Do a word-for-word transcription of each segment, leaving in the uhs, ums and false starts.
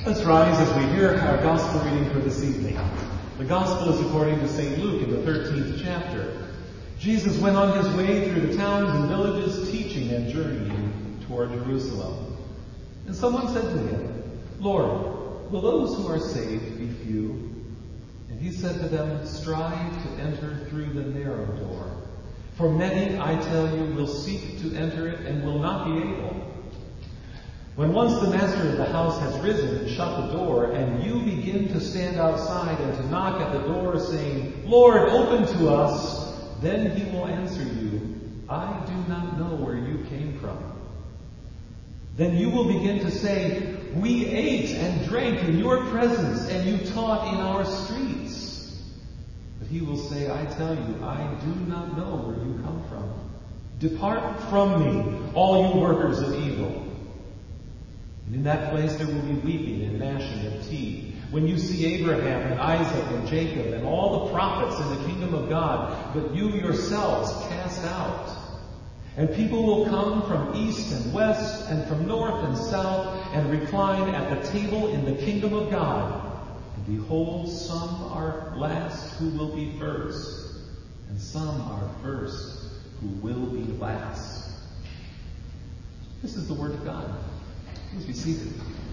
Let's rise as we hear our gospel reading for this evening. The gospel is according to Saint Luke in the thirteenth chapter. Jesus went on his way through the towns and villages, teaching and journeying toward Jerusalem. And someone said to him, "Lord, will those who are saved be few?" And he said to them, "Strive to enter through the narrow door. For many, I tell you, will seek to enter it and will not be able. When once the master of the house has risen and shut the door, and you begin to stand outside and to knock at the door, saying, 'Lord, open to us,' then he will answer you, 'I do not know where you came from.' Then you will begin to say, 'We ate and drank in your presence, and you taught in our streets.' But he will say, 'I tell you, I do not know where you come from. Depart from me, all you workers of evil.' And in that place there will be weeping and gnashing of teeth, when you see Abraham and Isaac and Jacob and all the prophets in the kingdom of God, but you yourselves cast out. And people will come from east and west and from north and south and recline at the table in the kingdom of God. And behold, some are last who will be first, and some are first who will be last." This is the word of God. Please be seated.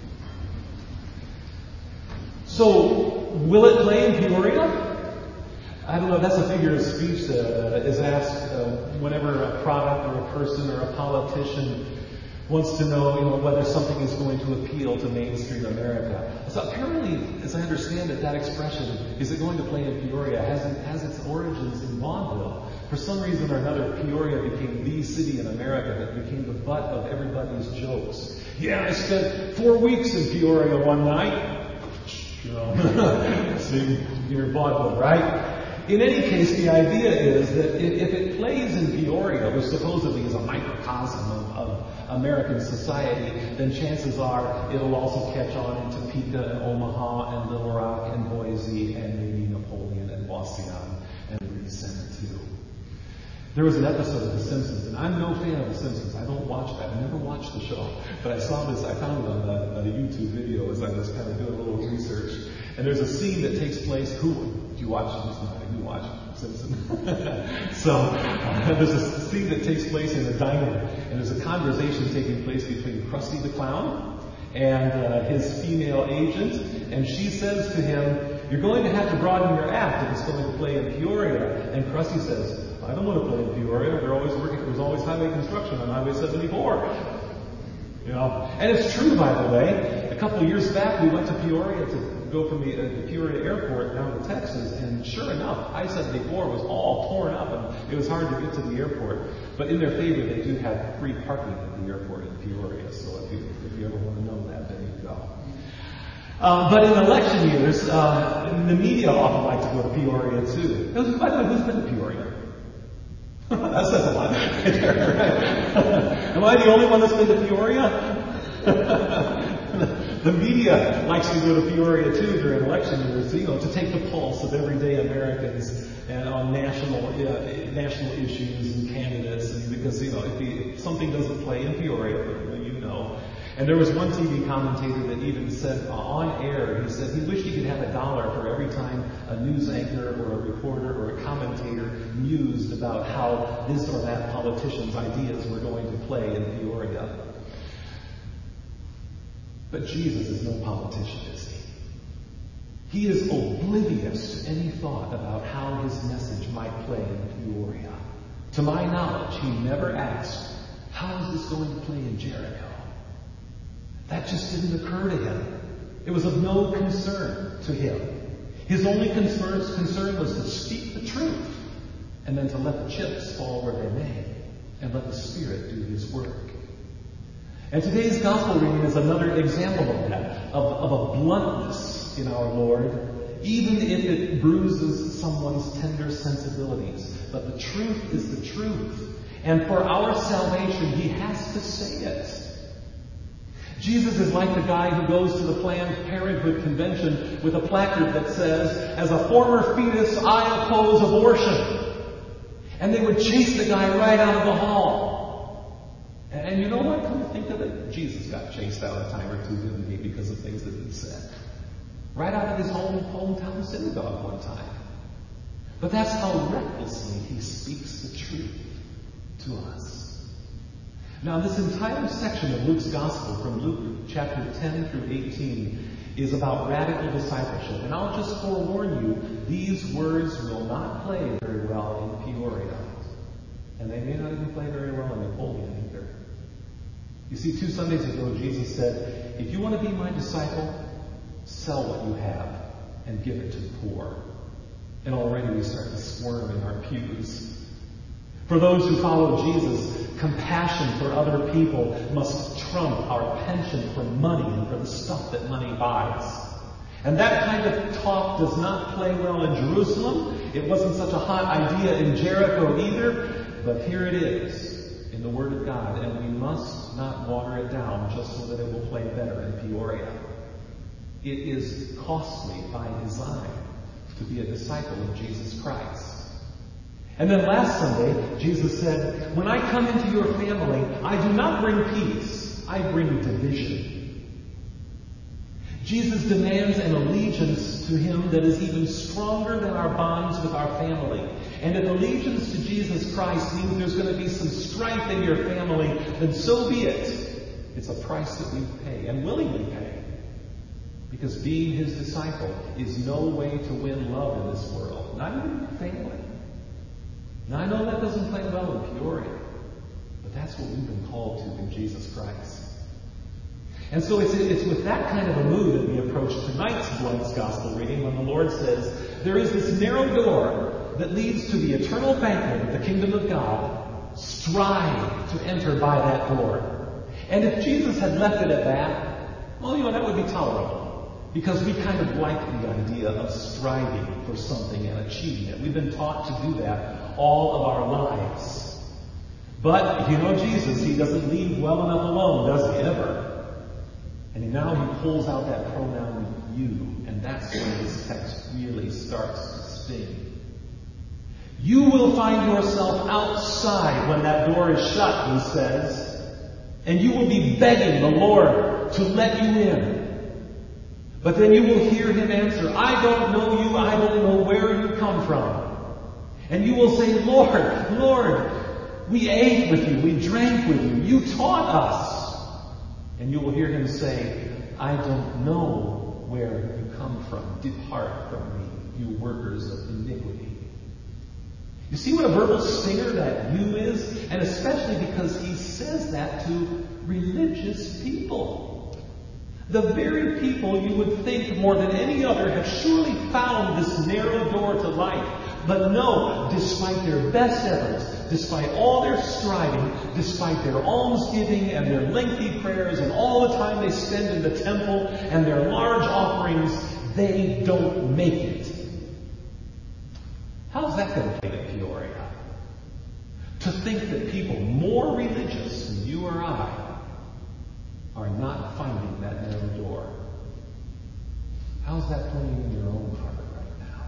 So, will it play in Peoria? I don't know, that's a figure of speech that uh, is asked uh, whenever a product or a person or a politician wants to know, you know, whether something is going to appeal to mainstream America. So apparently, as I understand it, that expression, "is it going to play in Peoria?" has, has its origins in Vaudeville. For some reason or another, Peoria became the city in America that became the butt of everybody's jokes. "Yeah, I spent four weeks in Peoria one night." You know, see, you're vaudeville, right? In any case, the idea is that if, if it plays in Peoria, which supposedly is a microcosm of, of American society, then chances are it'll also catch on in Topeka and Omaha and Little Rock and Boise and maybe Napoleon and Wauseon and Reed Center too. There was an episode of The Simpsons, and I'm no fan of The Simpsons. I don't watch that. I never watched the show. But I saw this, I found it on a, on a YouTube video as I was kind of doing a little research. And there's a scene that takes place, who, do you watch this? Who watched Simpsons? So, uh, there's a scene that takes place in a diner, and there's a conversation taking place between Krusty the Clown and uh, his female agent, and she says to him, "You're going to have to broaden your act if it's going to play in Peoria." And Krusty says, "I don't want to play in Peoria. They're always working. There's always highway construction on Highway seventy-four. You know, and it's true, by the way. A couple of years back, we went to Peoria to go from the, uh, the Peoria airport down to Texas, and sure enough, I seventy-four was all torn up, and it was hard to get to the airport. But in their favor, they do have free parking at the airport in Peoria. So if you if you ever want to know that, there you go. Uh, but in election years, uh, the media often like to go to Peoria too. By the way, who's been to Peoria? That says a lot. Am I the only one that's been to Peoria? The media likes to go to Peoria too during election years, you know, to take the pulse of everyday Americans and on national uh, national issues and candidates, and because you know if, the, if something doesn't play in Peoria, you know. And there was one T V commentator that even said uh, on air, he said he wished he could have a dollar for every time a news anchor or a reporter or a commentator mused about how this or that politician's ideas were going to play in Peoria. But Jesus is no politician, is he? He is oblivious to any thought about how his message might play in Peoria. To my knowledge, he never asked, "How is this going to play in Jericho?" That just didn't occur to him. It was of no concern to him. His only concern, concern was to speak the truth and then to let the chips fall where they may and let the Spirit do his work. And today's gospel reading is another example of that, of, of a bluntness in our Lord, even if it bruises someone's tender sensibilities. But the truth is the truth. And for our salvation, he has to say it. Jesus is like the guy who goes to the Planned Parenthood convention with a placard that says, "As a former fetus, I oppose abortion." And they would chase the guy right out of the hall. And you know what? Come to think of it, Jesus got chased out a time or two, didn't he, because of things that he said. right out of his home hometown synagogue one time. But that's how recklessly he speaks the truth to us. Now, this entire section of Luke's Gospel, from Luke chapter ten through eighteen, is about radical discipleship. And I'll just forewarn you, these words will not play very well in Peoria. And they may not even play very well in Napoleon either. You see, two Sundays ago, Jesus said, if you want to be my disciple, sell what you have and give it to the poor. And already we start to squirm in our pews. For those who follow Jesus, compassion for other people must trump our penchant for money and for the stuff that money buys. And that kind of talk does not play well in Jerusalem. It wasn't such a hot idea in Jericho either. But here it is in the Word of God, and we must not water it down just so that it will play better in Peoria. It is costly by design to be a disciple of Jesus Christ. And then last Sunday, Jesus said, when I come into your family, I do not bring peace, I bring division. Jesus demands an allegiance to him that is even stronger than our bonds with our family. And if allegiance to Jesus Christ means there's going to be some strife in your family, then so be it. It's a price that we pay, and willingly pay. Because being his disciple is no way to win love in this world. Not even your family. Now, I know that doesn't play well in Peoria, but that's what we've been called to in Jesus Christ. And so it's, it's with that kind of a mood that we approach tonight's Bloods Gospel reading when the Lord says, there is this narrow door that leads to the eternal banquet of the kingdom of God. Strive to enter by that door. And if Jesus had left it at that, well, you know, that would be tolerable. Because we kind of like the idea of striving for something and achieving it. We've been taught to do that all of our lives. But if you know Jesus, he doesn't leave well enough alone, does he ever? And now he pulls out that pronoun you, and that's where this text really starts to sting. You will find yourself outside when that door is shut, he says, and you will be begging the Lord to let you in. But then you will hear him answer, I don't know you, I don't know where you come from. And you will say, Lord, Lord, we ate with you, we drank with you, you taught us. And you will hear him say, I don't know where you come from. Depart from me, you workers of iniquity. You see what a verbal stinger that you is? And especially because he says that to religious people. The very people you would think more than any other have surely found this narrow door to life. But no, despite their best efforts, despite all their striving, despite their almsgiving and their lengthy prayers and all the time they spend in the temple and their large offerings, they don't make it. How's that going to play in Peoria? To think that people more religious than you or I are not finding that narrow door. How's that playing in your own heart right now?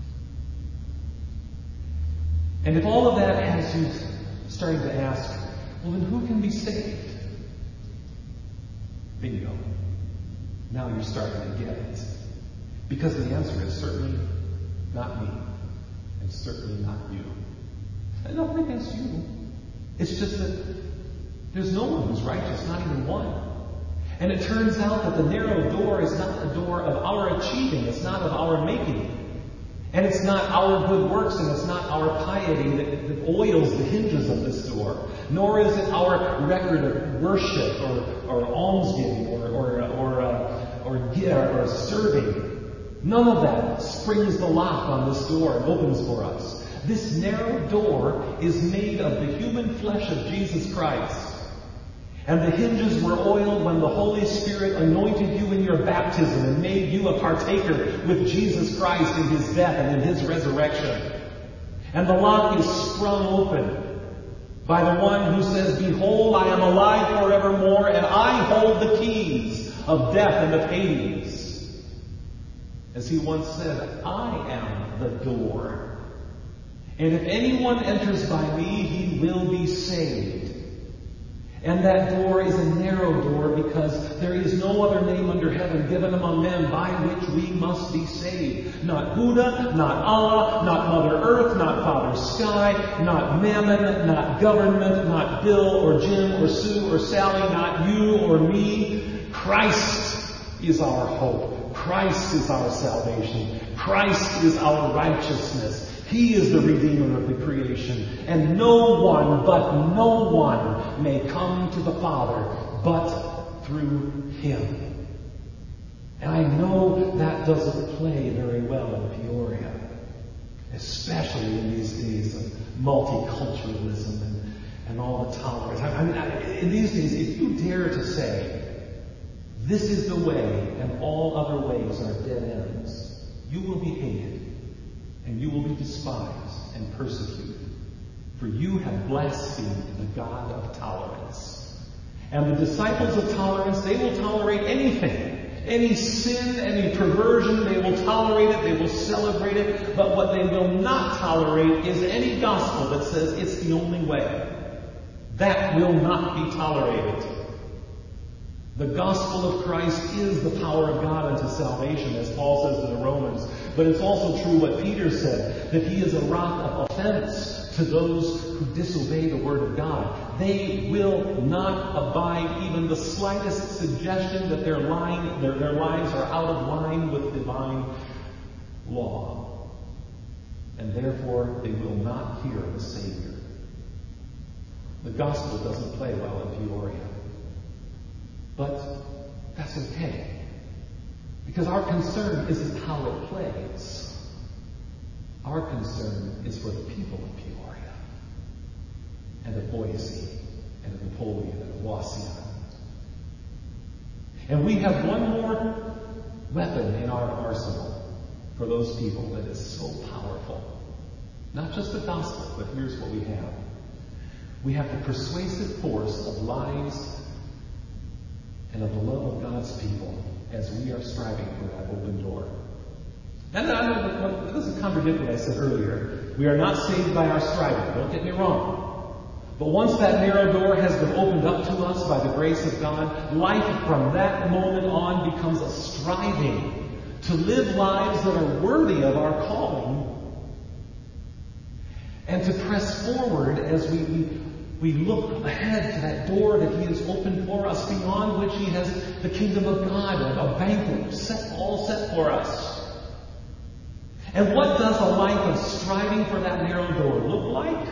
And if all of that has you starting to ask, well, then who can be saved? Bingo. Now you're starting to get it. Because the answer is certainly not me. And certainly not you. And nothing against you. It's just that there's no one who's righteous, not even one. And it turns out that the narrow door is not the door of our achieving. It's not of our making. And it's not our good works, and it's not our piety that, that oils the hinges of this door. Nor is it our record of worship or, or almsgiving or or or, uh, or, or, or serving. None of that springs the lock on this door and opens for us. This narrow door is made of the human flesh of Jesus Christ. And the hinges were oiled when the Holy Spirit anointed you in your baptism and made you a partaker with Jesus Christ in his death and in his resurrection. And the lock is sprung open by the one who says, Behold, I am alive forevermore, and I hold the keys of death and of Hades. As he once said, I am the door. And if anyone enters by me, he will be saved. And that door is a narrow door because there is no other name under heaven given among men by which we must be saved. Not Buddha, not Allah, not Mother Earth, not Father Sky, not Mammon, not government, not Bill or Jim or Sue or Sally, not you or me. Christ is our hope. Christ is our salvation. Christ is our righteousness. He is the Redeemer of the creation. And no one, but no one, may come to the Father but through Him. And I know that doesn't play very well in Peoria, especially in these days of multiculturalism and, and all the tolerance. I mean, I, in these days, if you dare to say, this is the way and all other ways are dead ends, you will be hated. And you will be despised and persecuted, for you have blasphemed the God of tolerance. And the disciples of tolerance, they will tolerate anything. Any sin, any perversion, they will tolerate it, they will celebrate it. But what they will not tolerate is any gospel that says it's the only way. That will not be tolerated. The gospel of Christ is the power of God unto salvation, as Paul says to the Romans. But it's also true what Peter said, that he is a rock of offense to those who disobey the word of God. They will not abide even the slightest suggestion that their, line, their, their lives are out of line with divine law. And therefore, they will not hear the Savior. The gospel doesn't play well in Peoria. But that's okay. Because our concern isn't how it plays. Our concern is for the people of Peoria, and of Boise, and of Napoleon, and of Waseon. And we have one more weapon in our arsenal for those people that is so powerful. Not just the gospel, but here's what we have. We have the persuasive force of lives and of the love of God's people as we are striving for that open door. And I don't, it doesn't contradict what I said earlier. We are not saved by our striving. Don't get me wrong. But once that narrow door has been opened up to us by the grace of God, life from that moment on becomes a striving to live lives that are worthy of our calling and to press forward as we, we We look ahead to that door that He has opened for us, beyond which He has the kingdom of God, a banquet set, all set for us. And what does a life of striving for that narrow door look like?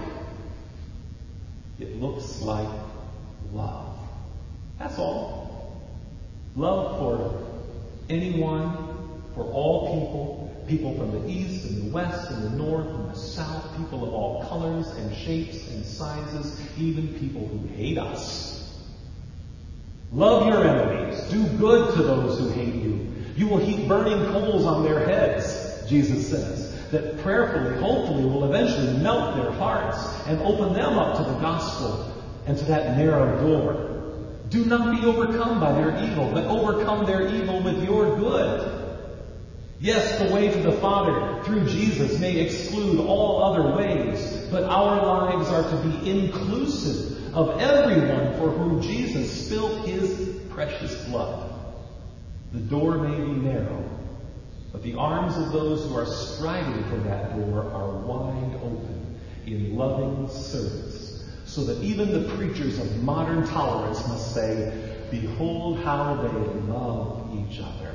It looks like love. That's all. Love for anyone, for all people. People from the east and the west and the north and the south, people of all colors and shapes and sizes, even people who hate us. Love your enemies. Do good to those who hate you. You will heap burning coals on their heads, Jesus says, that prayerfully, hopefully, will eventually melt their hearts and open them up to the gospel and to that narrow door. Do not be overcome by their evil, but overcome their evil with your good. Yes, the way to the Father through Jesus may exclude all other ways, but our lives are to be inclusive of everyone for whom Jesus spilled His precious blood. The door may be narrow, but the arms of those who are striving for that door are wide open in loving service, so that even the preachers of modern tolerance must say, "Behold how they love each other."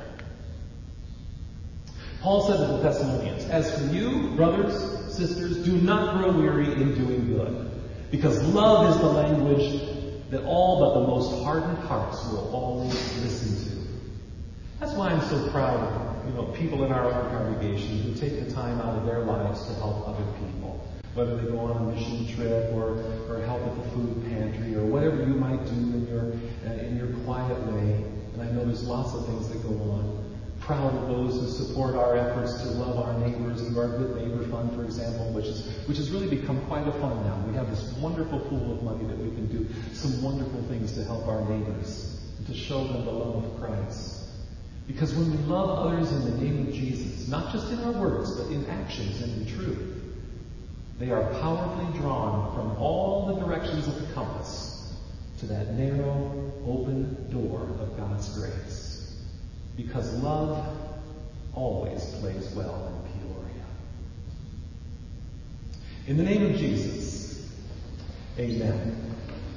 Paul said to the Thessalonians, "As for you, brothers, sisters, do not grow weary in doing good, because love is the language that all but the most hardened hearts will always listen to." That's why I'm so proud of, you know, people in our own congregation who take the time out of their lives to help other people, whether they go on a mission trip or, or help at the food pantry or whatever you might do in your uh, in your quiet way. And I know there's lots of things that go on. Proud of those who support our efforts to love our neighbors through our Good Neighbor Fund, for example, which is which has really become quite a fun now. We have this wonderful pool of money that we can do some wonderful things to help our neighbors and to show them the love of Christ. Because when we love others in the name of Jesus, not just in our words, but in actions and in truth, they are powerfully drawn from all the directions of the compass to that narrow, open door of God's grace. Because love always plays well in Peoria. In the name of Jesus, amen.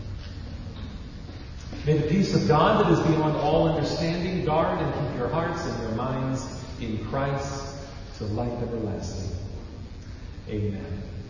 May the peace of God that is beyond all understanding guard and keep your hearts and your minds in Christ to life everlasting. Amen.